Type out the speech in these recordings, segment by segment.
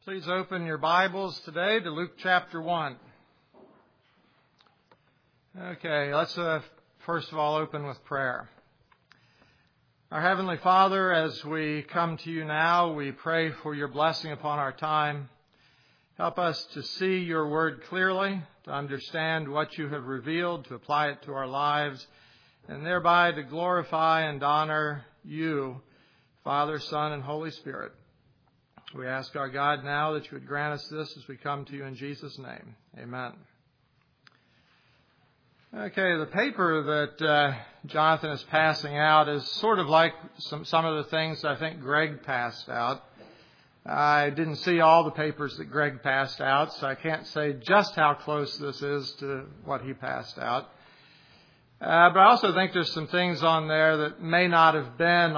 Please open your Bibles today to Luke chapter 1. Okay, let's first of all open with prayer. Our Heavenly Father, as we come to you now, we pray for your blessing upon our time. Help us to see your word clearly, to understand what you have revealed, to apply it to our lives, and thereby to glorify and honor you, Father, Son, and Holy Spirit. We ask our God now that you would grant us this as we come to you in Jesus' name. Amen. Okay, the paper that Jonathan is passing out is sort of like some of the things I think Greg passed out. I didn't see all the papers that Greg passed out, so I can't say just how close this is to what he passed out. But I also think there's some things on there that may not have been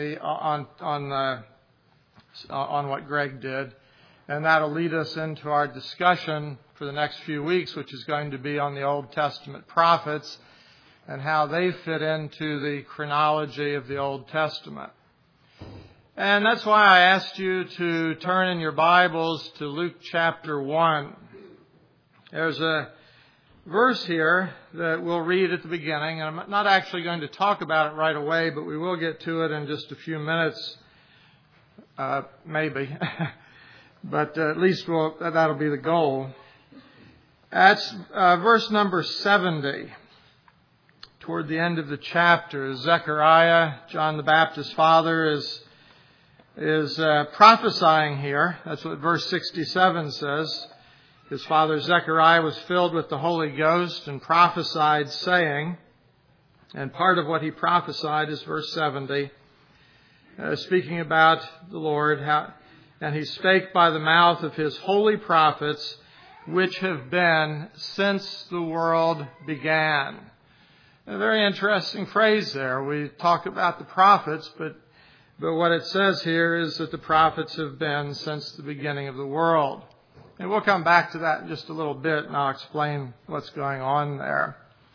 on what Greg did, and that'll lead us into our discussion for the next few weeks, which is going to be on the Old Testament prophets and how they fit into the chronology of the Old Testament. And that's why I asked you to turn in your Bibles to Luke chapter 1. There's a verse here that we'll read at the beginning, and I'm not actually going to talk about it right away, but we will get to it in just a few minutes. Maybe, but at least that'll be the goal. That's verse number 70. Toward the end of the chapter, Zechariah, John the Baptist's father, is prophesying here. That's what verse 67 says. His father Zechariah was filled with the Holy Ghost and prophesied, saying, and part of what he prophesied is verse 70. Speaking about the Lord, and he spake by the mouth of his holy prophets, which have been since the world began. A very interesting phrase there. We talk about the prophets, but what it says here is that the prophets have been since the beginning of the world. And we'll come back to that in just a little bit, and I'll explain what's going on there.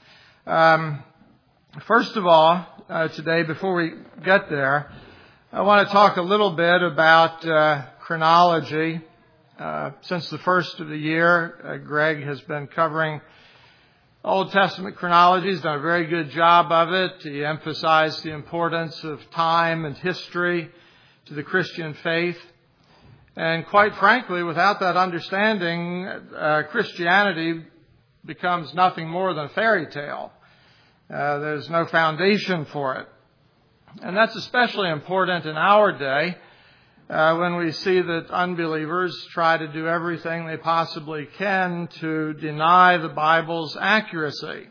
First of all, today, before we get there, I want to talk a little bit about chronology. Since the first of the year, Greg has been covering Old Testament chronology. He's done a very good job of it. He emphasized the importance of time and history to the Christian faith. And quite frankly, without that understanding, Christianity becomes nothing more than a fairy tale. There's no foundation for it. And that's especially important in our day when we see that unbelievers try to do everything they possibly can to deny the Bible's accuracy.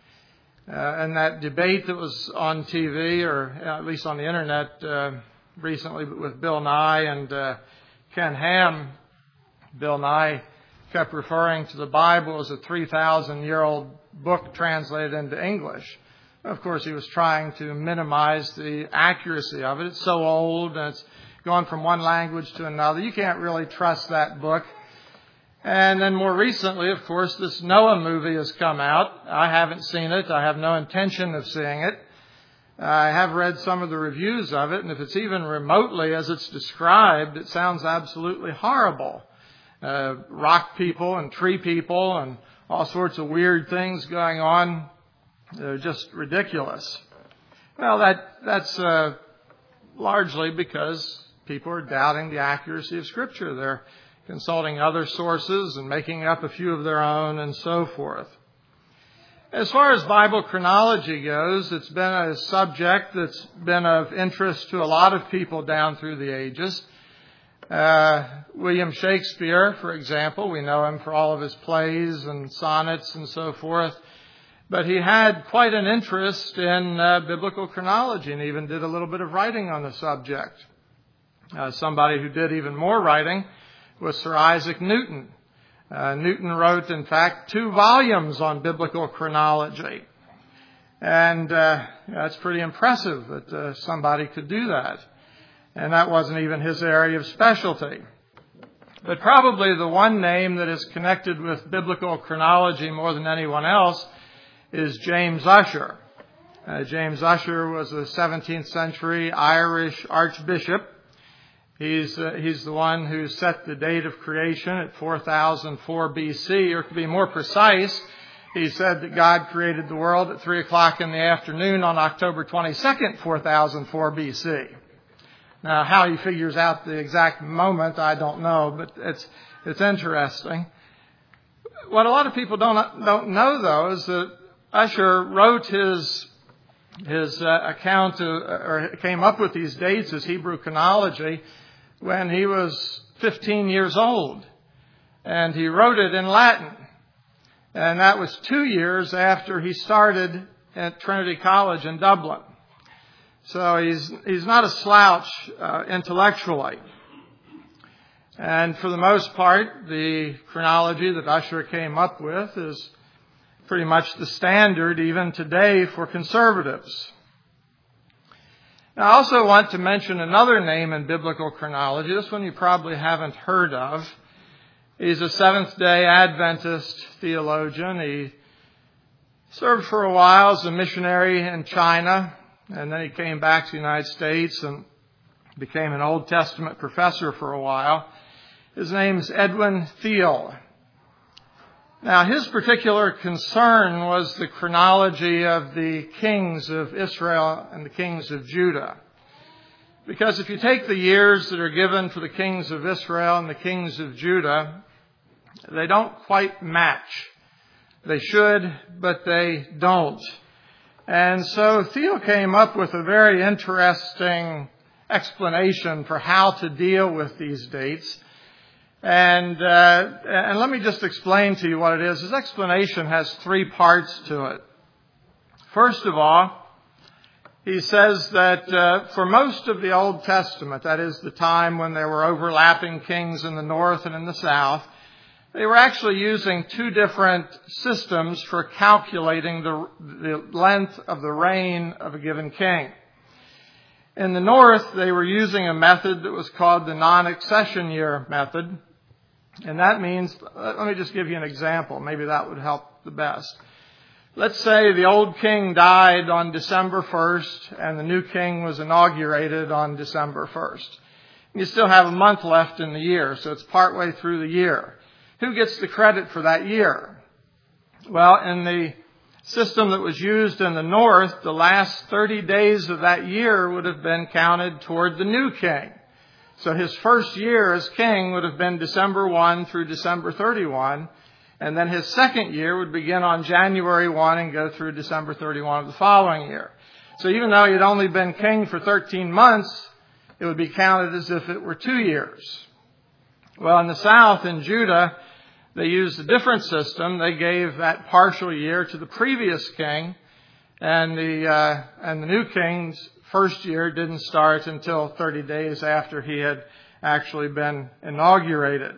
And that debate that was on TV, or at least on the internet recently with Bill Nye and Ken Ham, Bill Nye kept referring to the Bible as a 3,000-year-old book translated into English. Of course, he was trying to minimize the accuracy of it. It's so old and it's gone from one language to another. You can't really trust that book. And then more recently, of course, this Noah movie has come out. I haven't seen it. I have no intention of seeing it. I have read some of the reviews of it, and if it's even remotely as it's described, it sounds absolutely horrible. Rock people and tree people and all sorts of weird things going on. They're just ridiculous. Well, that's largely because people are doubting the accuracy of Scripture. They're consulting other sources and making up a few of their own and so forth. As far as Bible chronology goes, it's been a subject that's been of interest to a lot of people down through the ages. William Shakespeare, for example, we know him for all of his plays and sonnets and so forth. But he had quite an interest in biblical chronology and even did a little bit of writing on the subject. Somebody who did even more writing was Sir Isaac Newton. Newton wrote, in fact, 2 volumes on biblical chronology. And that's pretty impressive that somebody could do that. And that wasn't even his area of specialty. But probably the one name that is connected with biblical chronology more than anyone else is James Ussher. James Ussher was a 17th century Irish archbishop, He's the one who set the date of creation at 4004 BC, or to be more precise, he said that God created the world at 3 o'clock in the afternoon on October 22nd, 4004 BC. Now, how he figures out the exact moment, I don't know, but it's interesting. What a lot of people don't know, though, is that Ussher wrote his account or came up with these dates as Hebrew chronology when he was 15 years old, and he wrote it in Latin. And that was 2 years after he started at Trinity College in Dublin. So he's not a slouch intellectually. And for the most part, the chronology that Ussher came up with is pretty much the standard even today for conservatives. Now, I also want to mention another name in biblical chronology. This one you probably haven't heard of. He's a Seventh-day Adventist theologian. He served for a while as a missionary in China, and then he came back to the United States and became an Old Testament professor for a while. His name's Edwin Thiel. Now, his particular concern was the chronology of the kings of Israel and the kings of Judah. Because if you take the years that are given for the kings of Israel and the kings of Judah, they don't quite match. They should, but they don't. And so Thiel came up with a very interesting explanation for how to deal with these dates. And let me just explain to you what it is. His explanation has 3 parts to it. First of all, he says that for most of the Old Testament, that is the time when there were overlapping kings in the north and in the south, they were actually using 2 different systems for calculating the length of the reign of a given king. In the north, they were using a method that was called the non-accession year method. And that means, let me just give you an example. Maybe that would help the best. Let's say the old king died on December 1st and the new king was inaugurated on December 1st. You still have a month left in the year, so it's partway through the year. Who gets the credit for that year? Well, in the system that was used in the north, the last 30 days of that year would have been counted toward the new king. So his first year as king would have been December 1 through December 31. And then his second year would begin on January 1 and go through December 31 of the following year. So even though he'd only been king for 13 months, it would be counted as if it were 2 years. Well, in the south, in Judah, they used a different system. They gave that partial year to the previous king, and the new king's first year didn't start until 30 days after he had actually been inaugurated.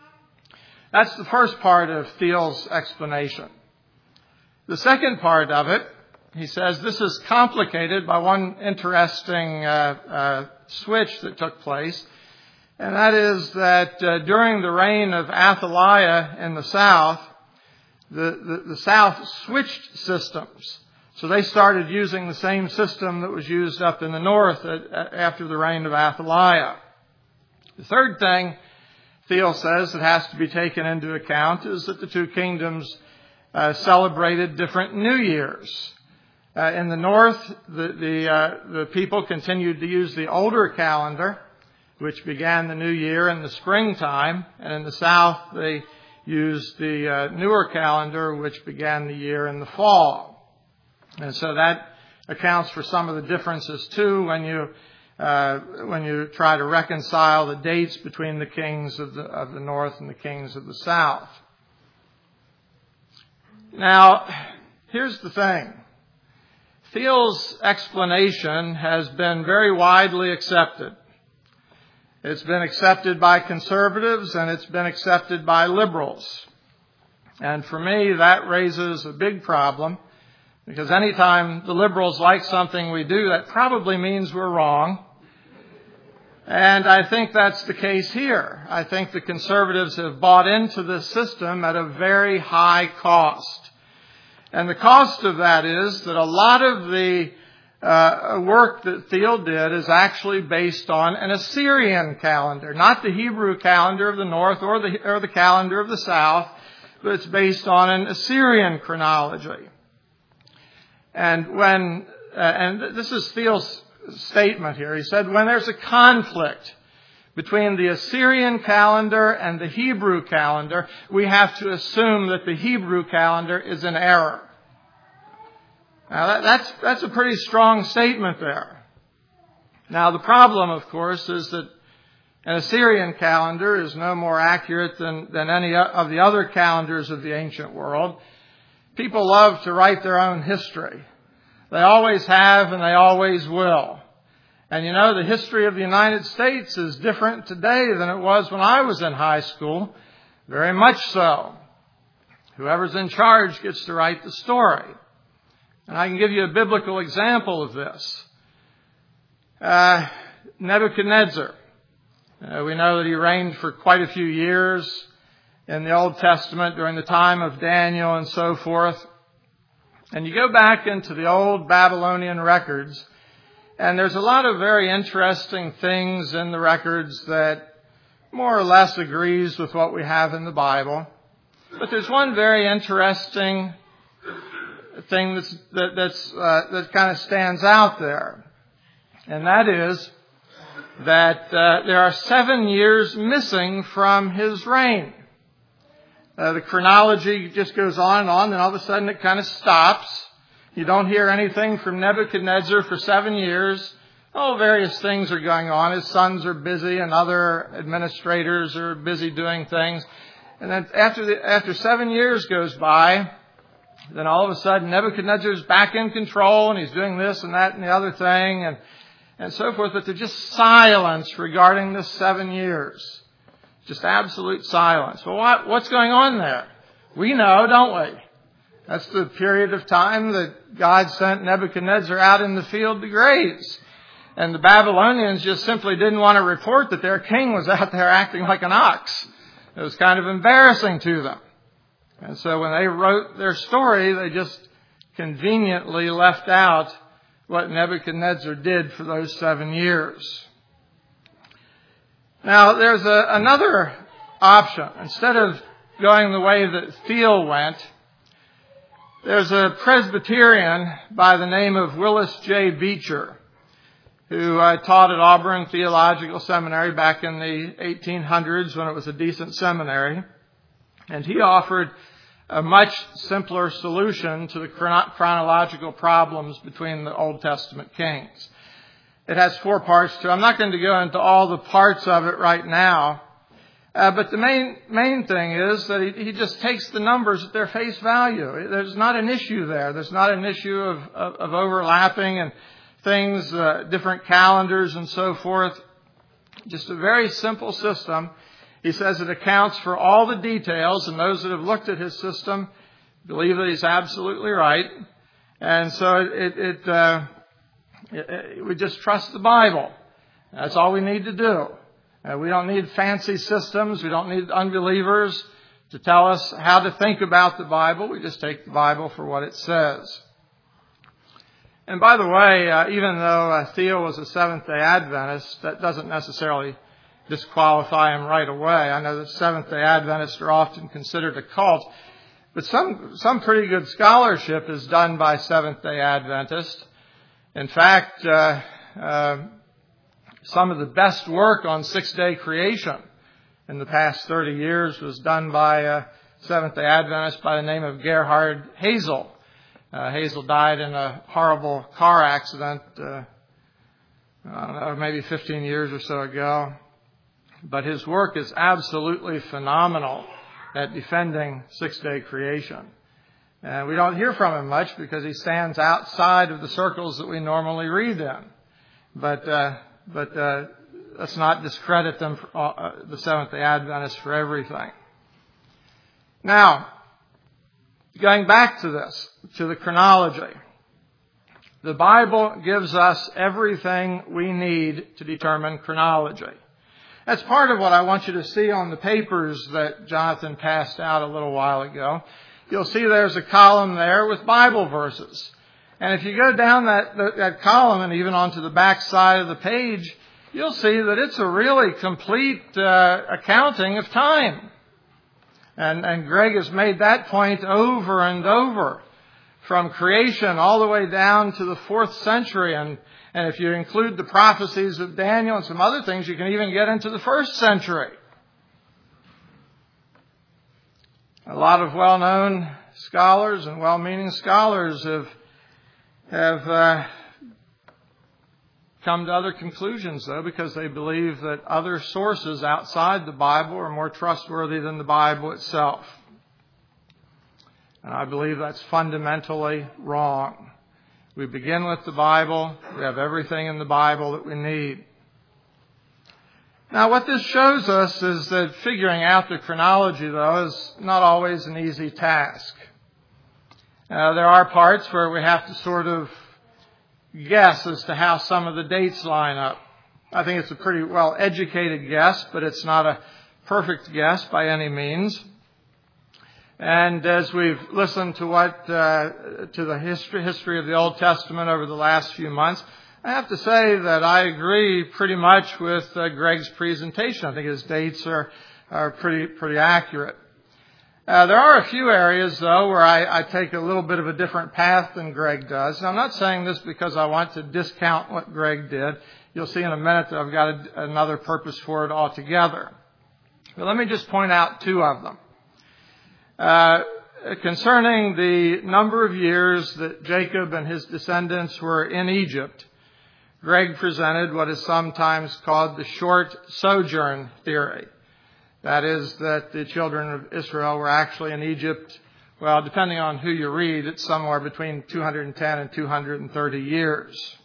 That's the first part of Thiel's explanation. The second part of it, he says, this is complicated by one interesting switch that took place. And that is that during the reign of Athaliah in the south, the south switched systems. So they started using the same system that was used up in the north after the reign of Athaliah. The third thing Thiel says that has to be taken into account is that the 2 kingdoms celebrated different New Years. In the north, the people continued to use the older calendar, which began the new year in the springtime, and in the south they used the newer calendar, which began the year in the fall. And so that accounts for some of the differences too when you try to reconcile the dates between the kings of the north and the kings of the south. Now, here's the thing. Thiel's explanation has been very widely accepted. It's been accepted by conservatives and it's been accepted by liberals. And for me, that raises a big problem. Because anytime the liberals like something we do, that probably means we're wrong. And I think that's the case here. I think the conservatives have bought into this system at a very high cost. And the cost of that is that a lot of the work that Thiel did is actually based on an Assyrian calendar, not the Hebrew calendar of the north or the calendar of the south, but it's based on an Assyrian chronology. And this is Thiel's statement here. He said, when there's a conflict between the Assyrian calendar and the Hebrew calendar, we have to assume that the Hebrew calendar is in error. Now that's a pretty strong statement there. Now the problem, of course, is that an Assyrian calendar is no more accurate than any of the other calendars of the ancient world. People love to write their own history. They always have and they always will. And you know, the history of the United States is different today than it was when I was in high school. Very much so. Whoever's in charge gets to write the story. And I can give you a biblical example of this. Nebuchadnezzar. We know that he reigned for quite a few years in the Old Testament during the time of Daniel and so forth. And you go back into the old Babylonian records, and there's a lot of very interesting things in the records that more or less agrees with what we have in the Bible. But there's one very interesting thing that kind of stands out there. And that is that there are 7 years missing from his reign. The chronology just goes on and on, and all of a sudden it kind of stops. You don't hear anything from Nebuchadnezzar for 7 years. Various things are going on. His sons are busy and other administrators are busy doing things. And then after 7 years goes by, then all of a sudden Nebuchadnezzar's back in control and he's doing this and that and the other thing and so forth. But there's just silence regarding this 7 years. Just absolute silence. Well, what's going on there? We know, don't we? That's the period of time that God sent Nebuchadnezzar out in the field to graze. And the Babylonians just simply didn't want to report that their king was out there acting like an ox. It was kind of embarrassing to them. And so when they wrote their story, they just conveniently left out what Nebuchadnezzar did for those 7 years. Now, there's another option. Instead of going the way that Thiel went, there's a Presbyterian by the name of Willis J. Beecher, who taught at Auburn Theological Seminary back in the 1800s when it was a decent seminary. And he offered a much simpler solution to the chronological problems between the Old Testament kings. It has 4 parts to it. I'm not going to go into all the parts of it right now. But the main thing is that he just takes the numbers at their face value. There's not an issue there. There's not an issue of overlapping and things, different calendars and so forth. Just a very simple system. He says it accounts for all the details, and those that have looked at his system believe that he's absolutely right. And so we just trust the Bible. That's all we need to do. We don't need fancy systems. We don't need unbelievers to tell us how to think about the Bible. We just take the Bible for what it says. And by the way, even though Thiel was a Seventh-day Adventist, that doesn't necessarily disqualify him right away. I know that Seventh-day Adventists are often considered a cult, but some pretty good scholarship is done by Seventh-day Adventists. In fact, some of the best work on six-day creation in the past 30 years was done by a Seventh-day Adventist by the name of Gerhard Hazel. Hazel died in a horrible car accident, I don't know, maybe 15 years or so ago. But his work is absolutely phenomenal at defending six-day creation. And we don't hear from him much because he stands outside of the circles that we normally read in. But let's not discredit them, the Seventh-day Adventists, for everything. Now, going back to this, to the chronology. The Bible gives us everything we need to determine chronology. That's part of what I want you to see on the papers that Jonathan passed out a little while ago. You'll see there's a column there with Bible verses. And if you go down that column and even onto the back side of the page, you'll see that it's a really complete accounting of time. And Greg has made that point over and over, from creation all the way down to the 4th century. And if you include the prophecies of Daniel and some other things, you can even get into the 1st century. A lot of well-known scholars and well-meaning scholars have come to other conclusions, though, because they believe that other sources outside the Bible are more trustworthy than the Bible itself. And I believe that's fundamentally wrong. We begin with the Bible. We have everything in the Bible that we need. Now, what this shows us is that figuring out the chronology, though, is not always an easy task. There are parts where we have to sort of guess as to how some of the dates line up. I think it's a pretty well-educated guess, but it's not a perfect guess by any means. And as we've listened to the history of the Old Testament over the last few months, I have to say that I agree pretty much with Greg's presentation. I think his dates are pretty accurate. There are a few areas, though, where I take a little bit of a different path than Greg does. And I'm not saying this because I want to discount what Greg did. You'll see in a minute that I've got another purpose for it altogether. But let me just point out 2 of them. Concerning the number of years that Jacob and his descendants were in Egypt, Greg presented what is sometimes called the short sojourn theory. That is, that the children of Israel were actually in Egypt, well, depending on who you read, it's somewhere between 210 and 230 years.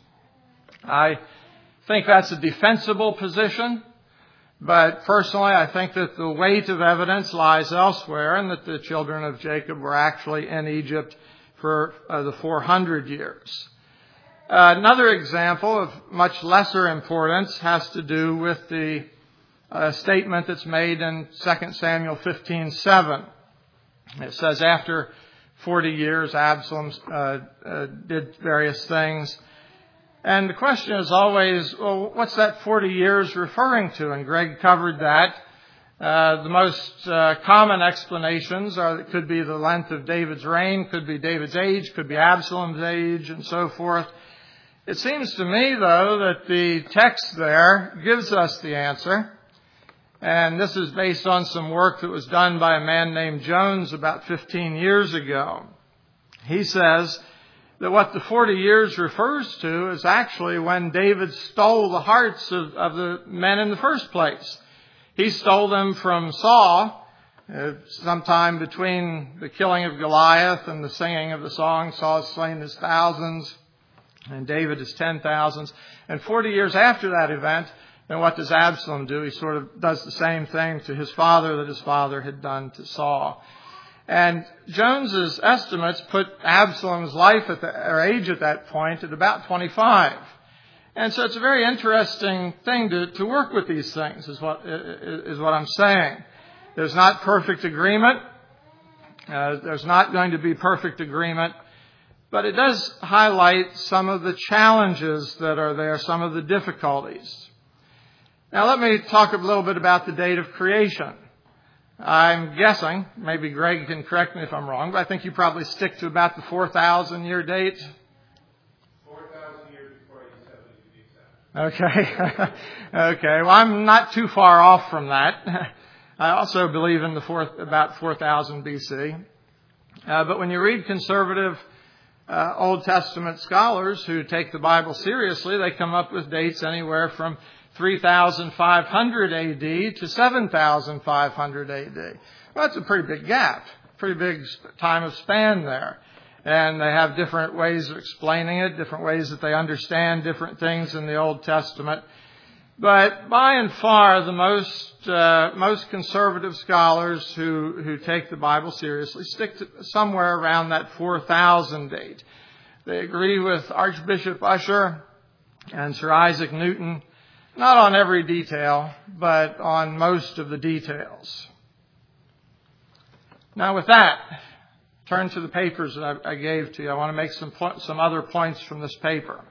I think that's a defensible position, but personally I think that the weight of evidence lies elsewhere and that the children of Jacob were actually in Egypt for the 400 years. Another example of much lesser importance has to do with the statement that's made in 2 Samuel 15:7. It says, after 40 years, Absalom did various things. And the question is always, well, what's that 40 years referring to? And Greg covered that. The most common explanations are it could be the length of David's reign, could be David's age, could be Absalom's age, and so forth. It seems to me, though, that the text there gives us the answer. And this is based on some work that was done by a man named Jones about 15 years ago. He says that what the 40 years refers to is actually when David stole the hearts of the men in the first place. He stole them from Saul sometime between the killing of Goliath and the singing of the song, Saul has slain his thousands and David his 10,000s. And 40 years after that event, then what does Absalom do? He sort of does the same thing to his father that his father had done to Saul. And Jones's estimates put Absalom's life or age at that point at about 25. And so it's a very interesting thing to work with these things, is what I'm saying. There's not perfect agreement. There's not going to be perfect agreement. But it does highlight some of the challenges that are there, some of the difficulties. Now let me talk a little bit about the date of creation. I'm guessing, maybe Greg can correct me if I'm wrong, but I think you probably stick to about the 4,000 year date. 4,000 years before 87 to be exact. Okay. Okay. Well, I'm not too far off from that. I also believe in about 4,000 BC. But when you read conservative Old Testament scholars who take the Bible seriously, they come up with dates anywhere from 3,500 AD to 7,500 AD. Well, that's a pretty big gap, pretty big time of span there. And they have different ways of explaining it, different ways that they understand different things in the Old Testament. But by and far, the most conservative scholars who take the Bible seriously stick to somewhere around that 4,000 date. They agree with Archbishop Usher and Sir Isaac Newton, not on every detail, but on most of the details. Now with that, turn to the papers that I gave to you. I want to make some other points from this paper.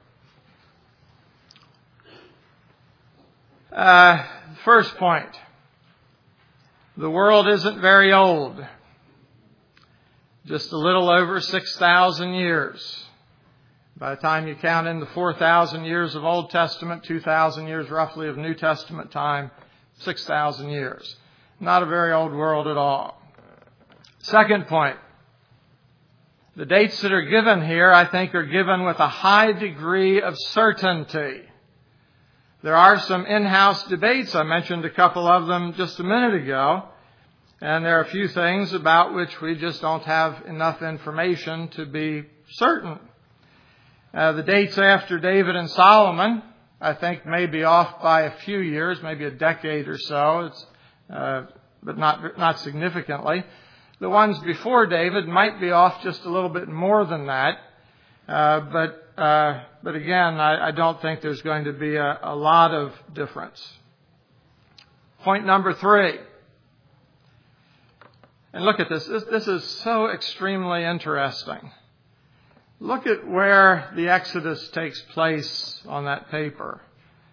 First point. The world isn't very old. Just a little over 6,000 years. By the time you count in the 4,000 years of Old Testament, 2,000 years roughly of New Testament time, 6,000 years. Not a very old world at all. Second point. The dates that are given here, I think, are given with a high degree of certainty. There are some in-house debates. I mentioned a couple of them just a minute ago. And there are a few things about which we just don't have enough information to be certain. The dates after David and Solomon, I think, may be off by a few years, maybe a decade or so, but not significantly. The ones before David might be off just a little bit more than that. But again, I don't think there's going to be a lot of difference. Point number 3. And look at this. This is so extremely interesting. Look at where the Exodus takes place on that paper.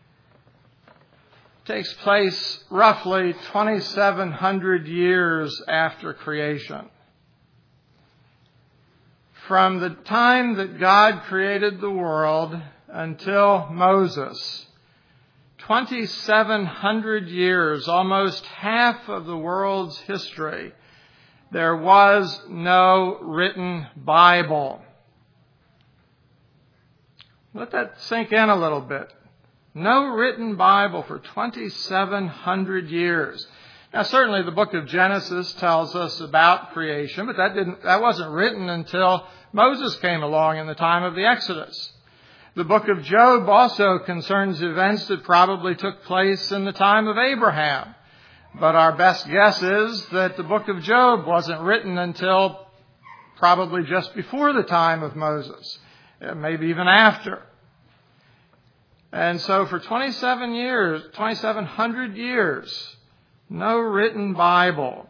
It takes place roughly 2,700 years after creation. From the time that God created the world until Moses, 2,700 years, almost half of the world's history, there was no written Bible. Let that sink in a little bit. No written Bible for 2,700 years. Now, certainly the book of Genesis tells us about creation, but that wasn't written until Moses came along in the time of the Exodus. The book of Job also concerns events that probably took place in the time of Abraham. But our best guess is that the book of Job wasn't written until probably just before the time of Moses, maybe even after. And so for 2,700 years, no written Bible.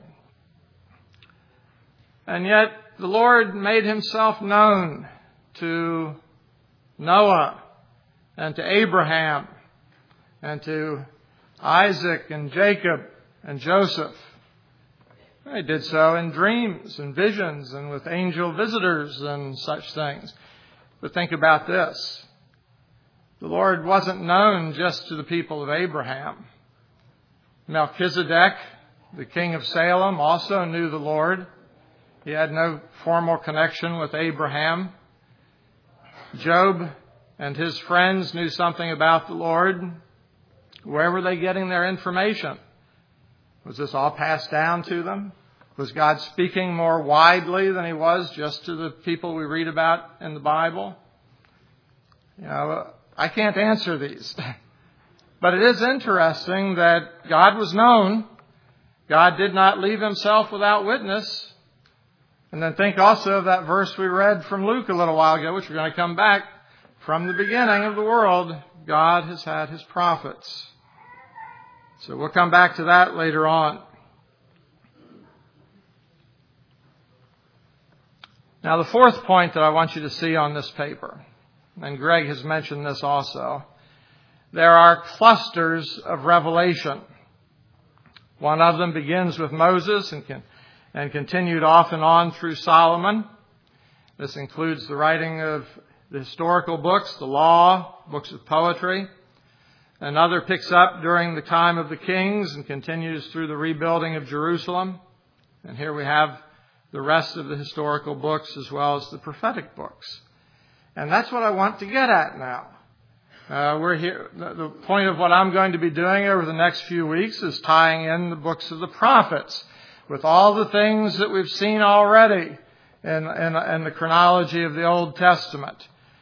And yet the Lord made himself known to Noah and to Abraham and to Isaac and Jacob and Joseph. He did so in dreams and visions and with angel visitors and such things. But think about this. The Lord wasn't known just to the people of Abraham. Melchizedek, the king of Salem, also knew the Lord. He had no formal connection with Abraham. Job and his friends knew something about the Lord. Where were they getting their information? Was this all passed down to them? Was God speaking more widely than he was just to the people we read about in the Bible? I can't answer these. But it is interesting that God was known. God did not leave himself without witness. And then think also of that verse we read from Luke a little while ago, which we're going to come back. From the beginning of the world, God has had his prophets. So we'll come back to that later on. Now, the fourth point that I want you to see on this paper, and Greg has mentioned this also, there are clusters of revelation. One of them begins with Moses and continued off and on through Solomon. This includes the writing of the historical books, the law, books of poetry. Another picks up during the time of the kings and continues through the rebuilding of Jerusalem. And here we have the rest of the historical books as well as the prophetic books. And that's what I want to get at now. We're here. The point of what I'm going to be doing over the next few weeks is tying in the books of the prophets with all the things that we've seen already in the chronology of the Old Testament.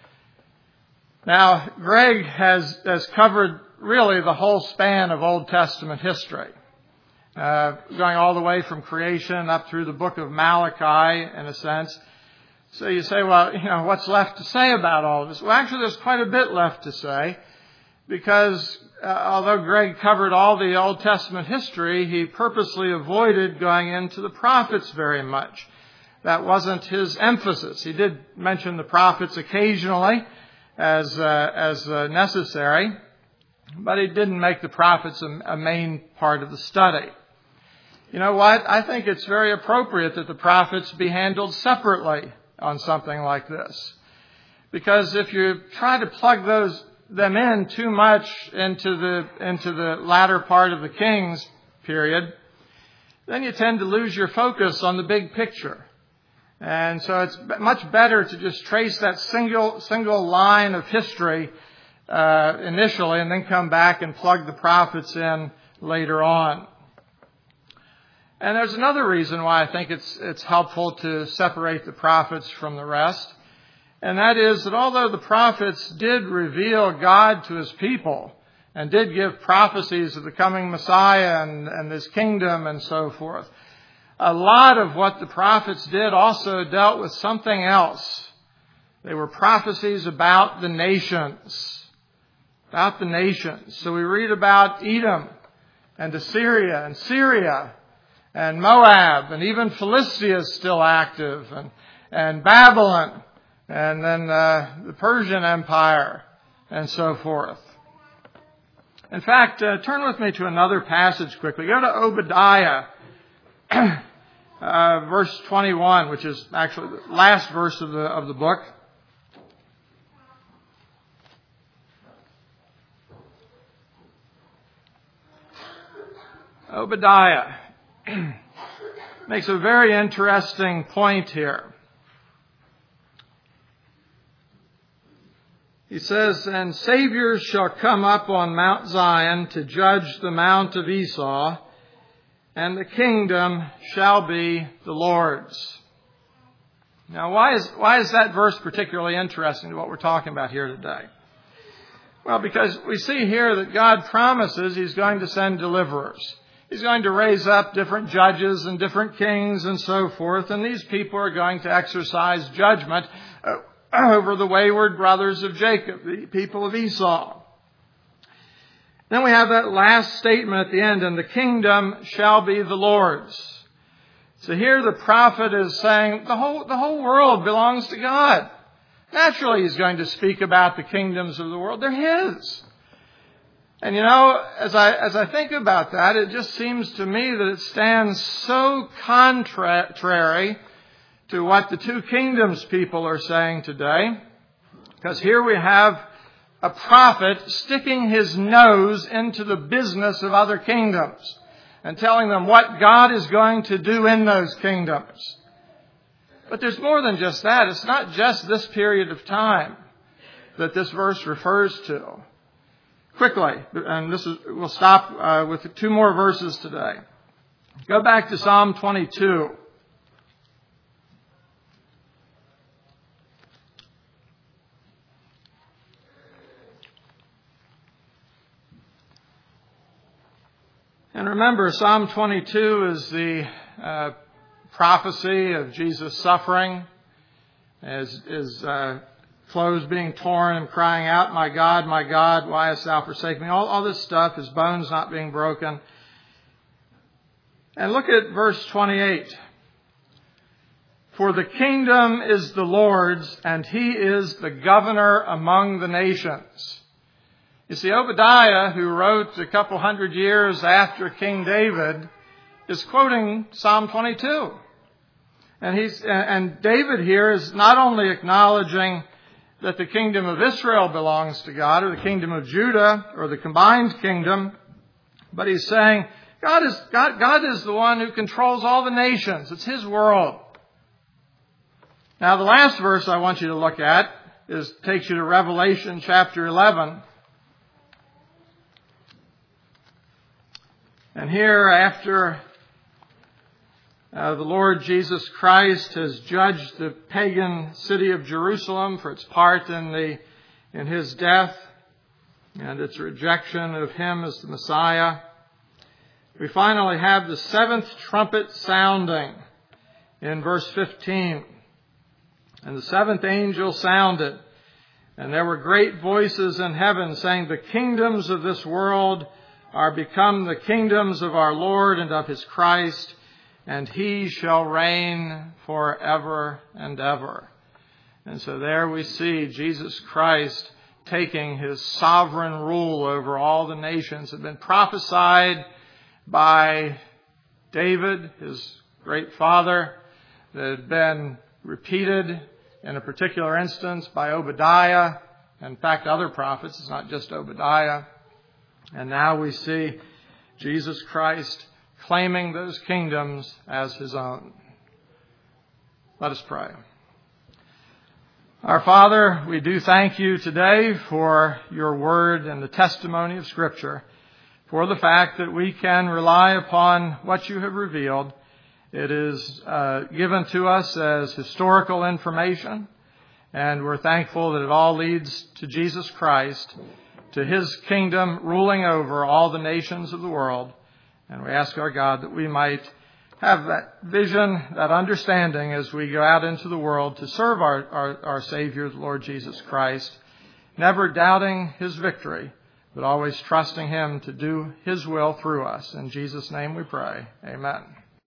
Now, Greg has covered really the whole span of Old Testament history, going all the way from creation up through the book of Malachi, in a sense. So you say, well, what's left to say about all of this? Well, actually, there's quite a bit left to say, because although Greg covered all the Old Testament history, he purposely avoided going into the prophets very much. that wasn't his emphasis. He did mention the prophets occasionally as necessary, but he didn't make the prophets a main part of the study. You know what? I think it's very appropriate that the prophets be handled separately on something like this. Because if you try to plug them in too much into the latter part of the King's period, then you tend to lose your focus on the big picture. And so it's much better to just trace that single line of history initially and then come back and plug the prophets in later on. And there's another reason why I think it's helpful to separate the prophets from the rest. And that is that although the prophets did reveal God to his people and did give prophecies of the coming Messiah and his kingdom and so forth, a lot of what the prophets did also dealt with something else. They were prophecies about the nations. About the nations. So we read about Edom and Assyria and Syria and Moab, and even Philistia is still active, and Babylon, and then the Persian Empire, and so forth. In fact, turn with me to another passage quickly. Go to Obadiah, verse 21, which is actually the last verse of the book. Obadiah makes a very interesting point here. He says, "And saviors shall come up on Mount Zion to judge the mount of Esau, and the kingdom shall be the Lord's." Now, why is that verse particularly interesting to what we're talking about here today? Well, because we see here that God promises He's going to send deliverers. He's going to raise up different judges and different kings and so forth, and these people are going to exercise judgment over the wayward brothers of Jacob, the people of Esau. Then we have that last statement at the end, "And the kingdom shall be the Lord's." So here the prophet is saying the whole world belongs to God. Naturally, he's going to speak about the kingdoms of the world. They're His. And you know, as I think about that, it just seems to me that it stands so contrary to what the two kingdoms people are saying today. Because here we have a prophet sticking his nose into the business of other kingdoms and telling them what God is going to do in those kingdoms. But there's more than just that. It's not just this period of time that this verse refers to. Quickly, and we'll stop with 2 more verses today. Go back to Psalm 22. And remember, Psalm 22 is the prophecy of Jesus' suffering, as clothes being torn and crying out, my God, why hast thou forsaken me?" All this stuff, his bones not being broken. And look at verse 28. "For the kingdom is the Lord's, and He is the governor among the nations." You see, Obadiah, who wrote a couple hundred years after King David, is quoting Psalm 22. And David here is not only acknowledging that the kingdom of Israel belongs to God, or the kingdom of Judah, or the combined kingdom, but he's saying God is the one who controls all the nations. It's His world. Now, the last verse I want you to look at takes you to Revelation chapter 11. And here, after the Lord Jesus Christ has judged the pagan city of Jerusalem for its part in His death and its rejection of Him as the Messiah, we finally have the 7th trumpet sounding in verse 15. "And the 7th angel sounded, and there were great voices in heaven saying, The kingdoms of this world are become the kingdoms of our Lord and of His Christ, and he shall reign forever and ever. And so there we see Jesus Christ taking his sovereign rule over all the nations that had been prophesied by David, his great father, that had been repeated in a particular instance by Obadiah. In fact, other prophets, it's not just Obadiah. And now we see Jesus Christ claiming those kingdoms as his own. Let us pray. Our Father, we do thank you today for your word and the testimony of Scripture, for the fact that we can rely upon what you have revealed. It is given to us as historical information, and we're thankful that it all leads to Jesus Christ, to his kingdom ruling over all the nations of the world. And we ask our God that we might have that vision, that understanding as we go out into the world to serve our Savior, the Lord Jesus Christ, never doubting his victory, but always trusting him to do his will through us. In Jesus' name we pray. Amen.